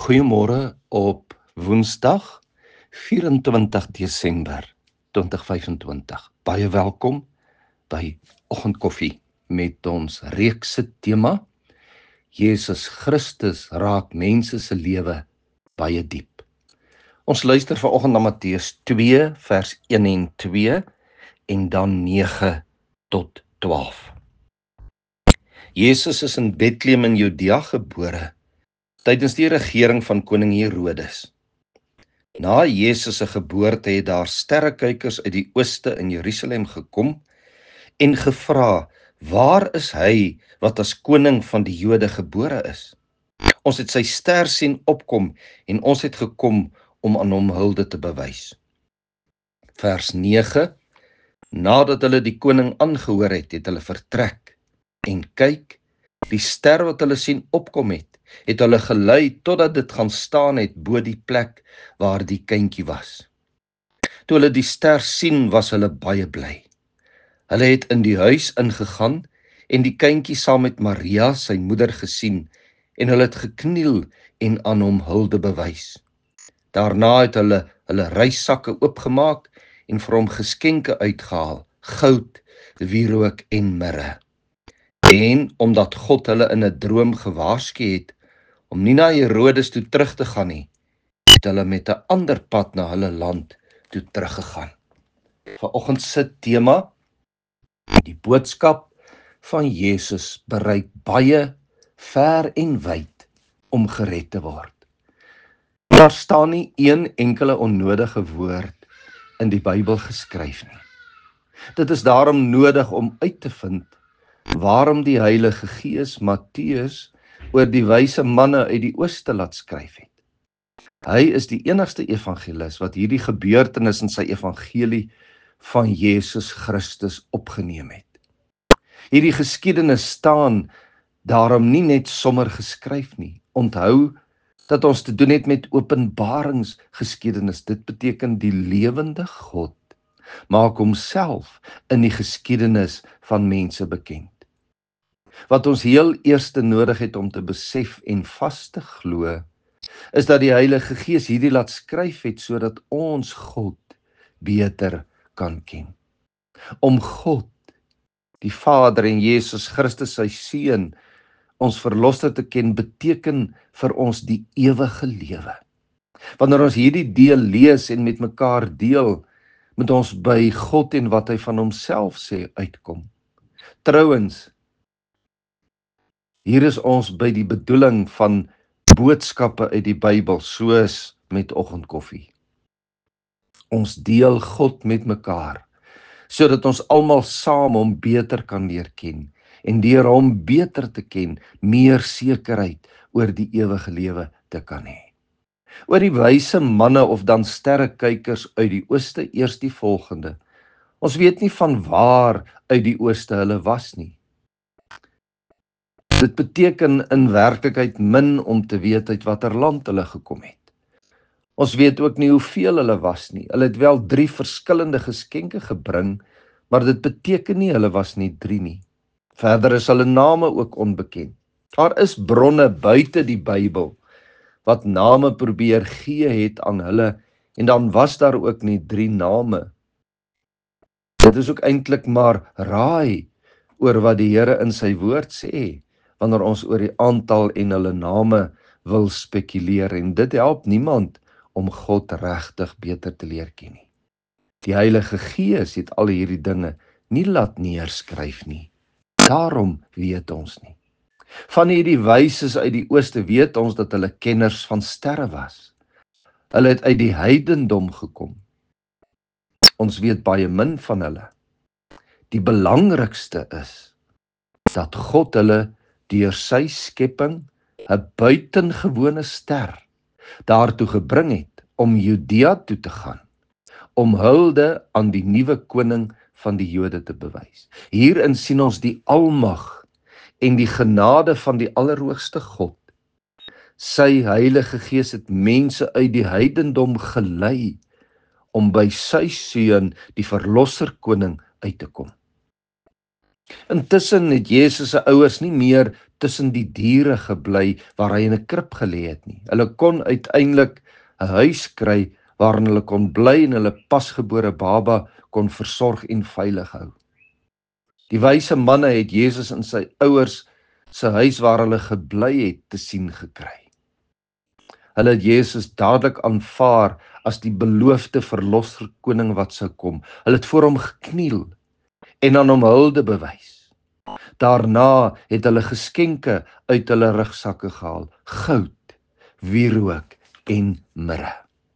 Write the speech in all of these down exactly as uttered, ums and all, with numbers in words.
Goeiemôre op Woensdag, vyf en twintig Desember twintig vyf en twintig. Baie welkom by Oggendkoffie met ons reekse tema Jesus Christus raak mense se lewe baie diep. Ons luister vanoggend na Matteus twee vers een en twee en dan nege tot twaalf. Jesus is in Bethlehem in Judea gebore tydens die regering van koning Herodes. Na Jesus se geboorte het daar sterrekykers uit die ooste in Jerusalem gekom en gevra, waar is hy wat as koning van die Jode gebore is? Ons het sy ster sien opkom en ons het gekom om aan hom hulde te bewys. Vers nege, nadat hulle die koning aangehoor het, het hulle vertrek en kyk, die ster wat hulle sien opkom het, het hulle gelei totdat dit gaan staan het bo die plek waar die kindjie was. Toe hulle die ster sien, was hulle baie bly. Hulle het in die huis ingegaan en die kindjie saam met Maria, sy moeder, gesien en hulle het gekniel en aan hom hulde bewys. Daarna het hulle hulle reissakke oopgemaak en vir hom geskenke uitgehaal, goud, wierook en mirre. En omdat God hulle in 'n droom gewaarsku het om nie na Herodes toe terug te gaan nie, het hulle met 'n ander pad na hulle land toe teruggegaan. Vanoggend se tema, die boodskap van Jesus bereik baie ver en wyd om gered te word. Daar staan nie een enkele onnodige woord in die Bybel geskryf nie. Dit is daarom nodig om uit te vind waarom die Heilige Gees Matteus oor die wyse manne uit die ooste laat skryf het. Hy is die enigste evangelis wat hierdie gebeurtenis in sy evangelie van Jesus Christus opgeneem het. Hierdie geskiedenis staan daarom nie net sommer geskryf nie. Onthou dat ons te doen het met openbaringsgeskiedenis. Dit beteken die lewende God maak homself in die geskiedenis van mense bekend. Wat ons heel eerste nodig het om te besef en vas te glo, is dat die Heilige Gees hierdie laat skryf het sodat ons God beter kan ken. Om God, die Vader en Jesus Christus sy Seun, ons verlosser te ken, beteken vir ons die ewige lewe. Wanneer ons hierdie deel lees en met mekaar deel, moet ons by God en wat hy van homself sê uitkom. Trouwens, hier is ons by die bedoeling van boodskappe uit die Bybel, soos met Oggendkoffie. Ons deel God met mekaar, sodat ons almal saam hom beter kan leer ken, en deur hom beter te ken, meer sekerheid oor die ewige lewe te kan hê. Oor die wyse manne of dan sterrekykers uit die ooste eers die volgende. Ons weet nie van waar uit die ooste hulle was nie. Dit beteken in werklikheid min om te weet uit watter land hulle gekom het. Ons weet ook nie hoeveel hulle was nie. Hulle het wel drie verskillende geskenke gebring, maar dit beteken nie hulle was nie drie nie. Verder is hulle name ook onbekend. Daar is bronne buite die Bybel wat name probeer gee het aan hulle, en dan was daar ook nie drie name. Dit is ook eintlik maar raai oor wat die Here in sy woord sê, wanneer ons oor die aantal en hulle name wil spekuleer, en dit help niemand om God regtig beter te leer ken nie. Die Heilige Gees het al hierdie dinge nie laat neerskryf nie. Daarom weet ons nie. Van hierdie wyses uit die ooste weet ons dat hulle kenners van sterre was. Hulle het uit die heidendom gekom. Ons weet baie min van hulle. Die belangrikste is dat God hulle deur sy skepping 'n buitengewone ster daartoe gebring het om Judea toe te gaan, om hulde aan die nuwe koning van die Jode te bewys. Hierin sien ons die almag en die genade van die Allerhoogste God. Sy Heilige Gees het mense uit die heidendom gelei om by sy Seun, die Verlosser Koning, uit te kom. Intussen het Jesus se ouers nie meer tussen die diere gebly waar hy in 'n krib gelê het nie. Hulle kon uiteindelik 'n huis kry waarin hulle kon bly en hulle pasgebore baba kon versorg en veilig hou. Die wyse manne het Jesus in sy ouers se huis waar hulle gebly het te sien gekry. Hulle het Jesus dadelik aanvaar as die beloofde verlosser koning wat sou kom. Hulle het voor hom gekniel en aan hom hulde bewys. Daarna het hulle geskenke uit hulle rugsakke gehaal: goud, wierook en mirre.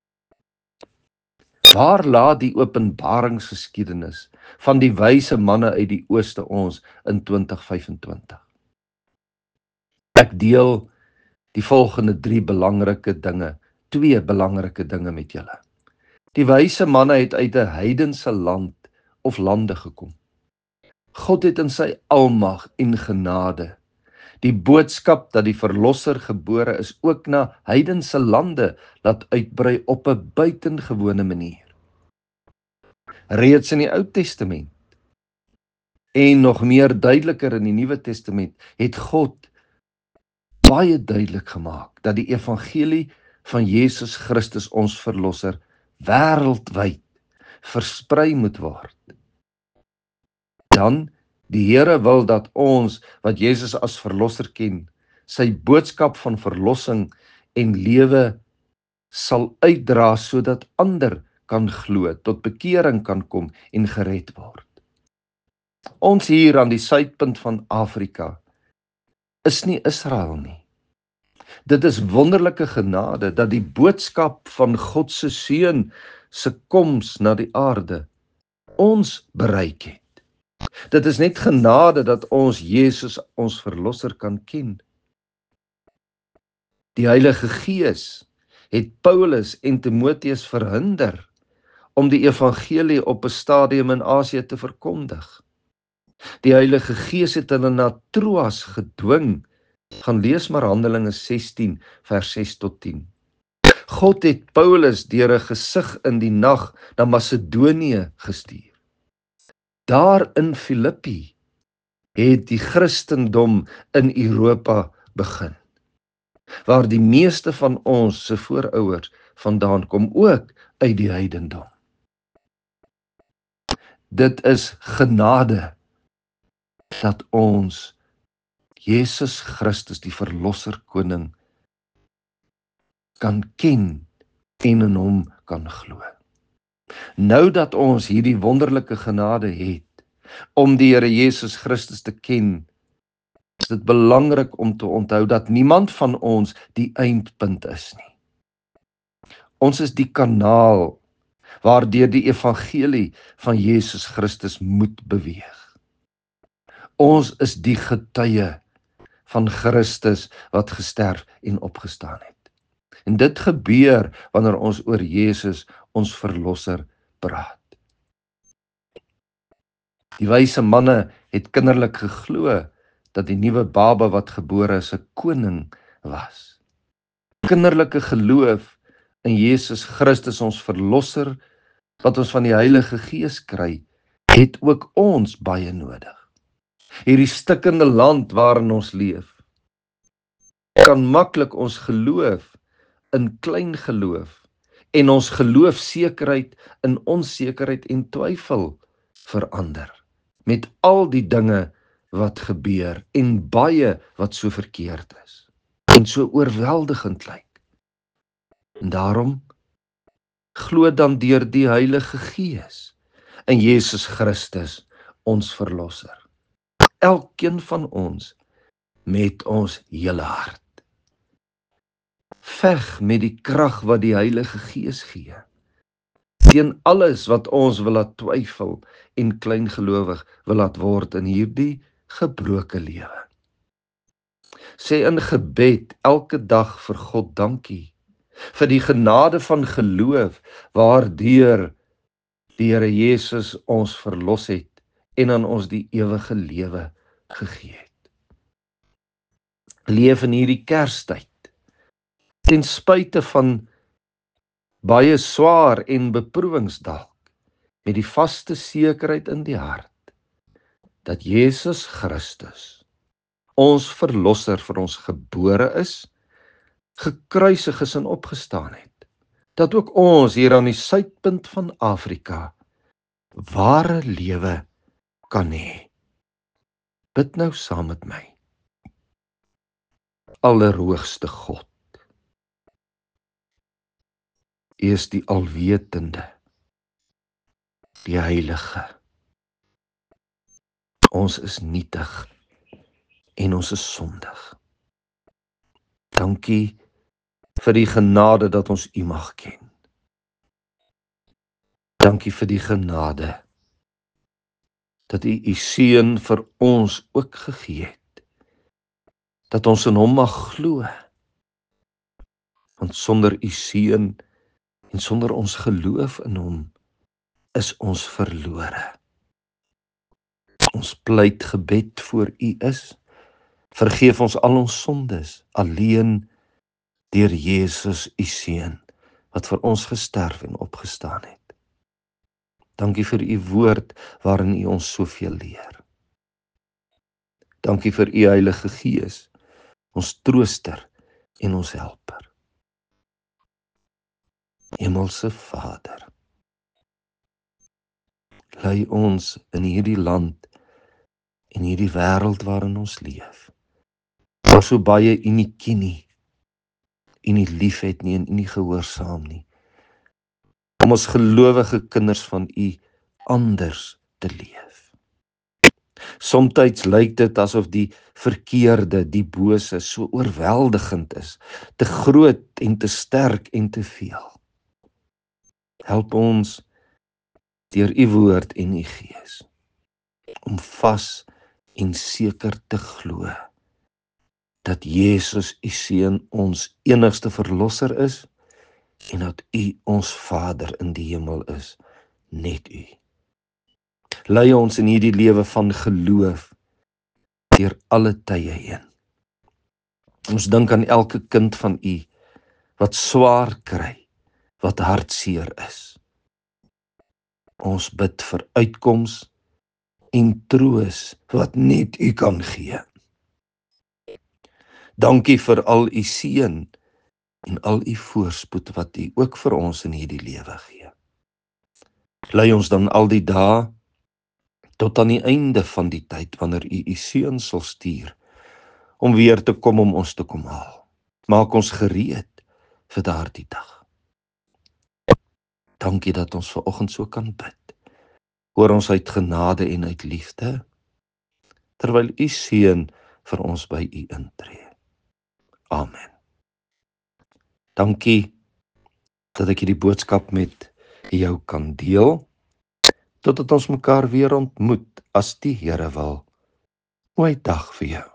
Waar laat die openbaringsgeskiedenis van die wyse manne uit die ooste ons in twintig vyf-en-twintig? Ek deel die volgende drie belangrike dinge, twee belangrike dinge met julle. Die wyse manne het uit 'n heidense land of lande gekom. God het in sy almag en genade die boodskap dat die verlosser gebore is ook na heidense lande laat uitbrei op 'n buitengewone manier. Reeds in die Ou Testament en nog meer duideliker in die Nuwe Testament het God baie duidelik gemaak dat die evangelie van Jesus Christus ons verlosser wêreldwyd versprei moet word. Dan die Here wil dat ons wat Jesus as verlosser ken, sy boodskap van verlossing en lewe sal uitdra sodat ander kan glo, tot bekering kan kom en gered word. Ons hier aan die suidpunt van Afrika is nie Israel nie. Dit is wonderlike genade dat die boodskap van God se seun se koms na die aarde ons bereik het. Dit is net genade dat ons Jesus ons verlosser kan ken. Die Heilige Gees het Paulus en Timoteus verhinder om die evangelie op 'n stadium in Asië te verkondig. Die Heilige Gees het hulle na Troas gedwing. Gaan lees maar Handelinge sestien vers ses tot tien. God het Paulus deur 'n gesig in die nag na Macedonië gestuur. Daar in Filippi het die Christendom in Europa begin, waar die meeste van ons se voorouers vandaan kom, ook uit die heidendom. Dit is genade dat ons Jesus Christus, die verlosser koning, kan ken en in hom kan glo. Nou dat ons hierdie wonderlike genade het om die Here Jesus Christus te ken, is dit belangrik om te onthou dat niemand van ons die eindpunt is nie. Ons is die kanaal waardeur die evangelie van Jesus Christus moet beweeg. Ons is die getuie van Christus wat gesterf en opgestaan het. En dit gebeur wanneer ons oor Jesus, ons verlosser, praat. Die wyse manne het kinderlik geglo dat die nuwe baba wat gebore is 'n koning was. Kinderlike geloof in Jesus Christus, ons verlosser, wat ons van die Heilige Gees kry, het ook ons baie nodig. Hierdie stikkende land waarin ons leef, kan maklik ons geloof in klein geloof en ons geloofsekerheid in onsekerheid en twyfel verander, met al die dinge wat gebeur en baie wat so verkeerd is en so oorweldigend lyk. En daarom glo dan deur die Heilige Gees in Jesus Christus, ons verlosser. Elkeen van ons met ons hele hart. Veg met die krag wat die Heilige Gees gee, teen alles wat ons wil laat twyfel en kleingelowig wil laat word in hierdie gebroke lewe. Sê in gebed elke dag vir God dankie, vir die genade van geloof, waardeur die Here Jesus ons verlos het en aan ons die ewige lewe gegee het. Leef in hierdie Kerstyd, ten spyte van baie swaar en beproewings dalk, met die vaste sekerheid in die hart, dat Jesus Christus, ons verlosser vir ons gebore is, gekruisig is en opgestaan het. Dat ook ons hier aan die suidpunt van Afrika ware lewe kan hê. Bid nou saam met my. Allerhoogste God, U is die alwetende, die heilige. Ons is nietig en ons is sondig. Dankie vir die genade dat ons U mag ken. Dankie vir die genade dat U U seun vir ons ook gegee het. Dat ons in Hom mag glo. Want sonder U seun en sonder ons geloof in Hom is ons verlore. Ons pleit gebed voor U is, vergeef ons al ons sondes, alleen deur Jesus U seun, wat vir ons gesterf en opgestaan het. Dankie vir U woord, waarin U ons soveel leer. Dankie vir U Heilige Gees, ons trooster en ons helper. Hemelse Vader, lei ons in hierdie land en hierdie wêreld waarin ons leef. Waar so baie U nie ken nie, U nie liefhet nie en U nie gehoorsaam nie. Om ons gelowige kinders van U anders te leef. Somtyds lyk dit asof die verkeerde, die bose so oorweldigend is, te groot en te sterk en te veel. Help ons deur U woord en U Gees om vas en seker te glo dat Jesus U seun ons enigste verlosser is en dat U ons Vader in die hemel is, net U. Lei ons in hierdie lewe van geloof deur alle tye heen. Ons dink aan elke kind van U wat swaar kry, wat hartseer is. Ons bid vir uitkoms en troos wat net U kan gee. Dankie vir al U seën en al U voorspoed wat U ook vir ons in hierdie lewe gee. Lei ons dan al die dae tot aan die einde van die tyd wanneer U U seun sal stuur om weer te kom om ons te kom haal. Maak ons gereed vir daardie dag. Dankie dat ons vanoggend so kan bid. Hoor ons uit genade en uit liefde, terwyl U seun vir ons by U intree. Amen. Dankie dat ek hierdie boodskap met jou kan deel, totdat ons mekaar weer ontmoet as die Here wil. Mooi dag vir jou.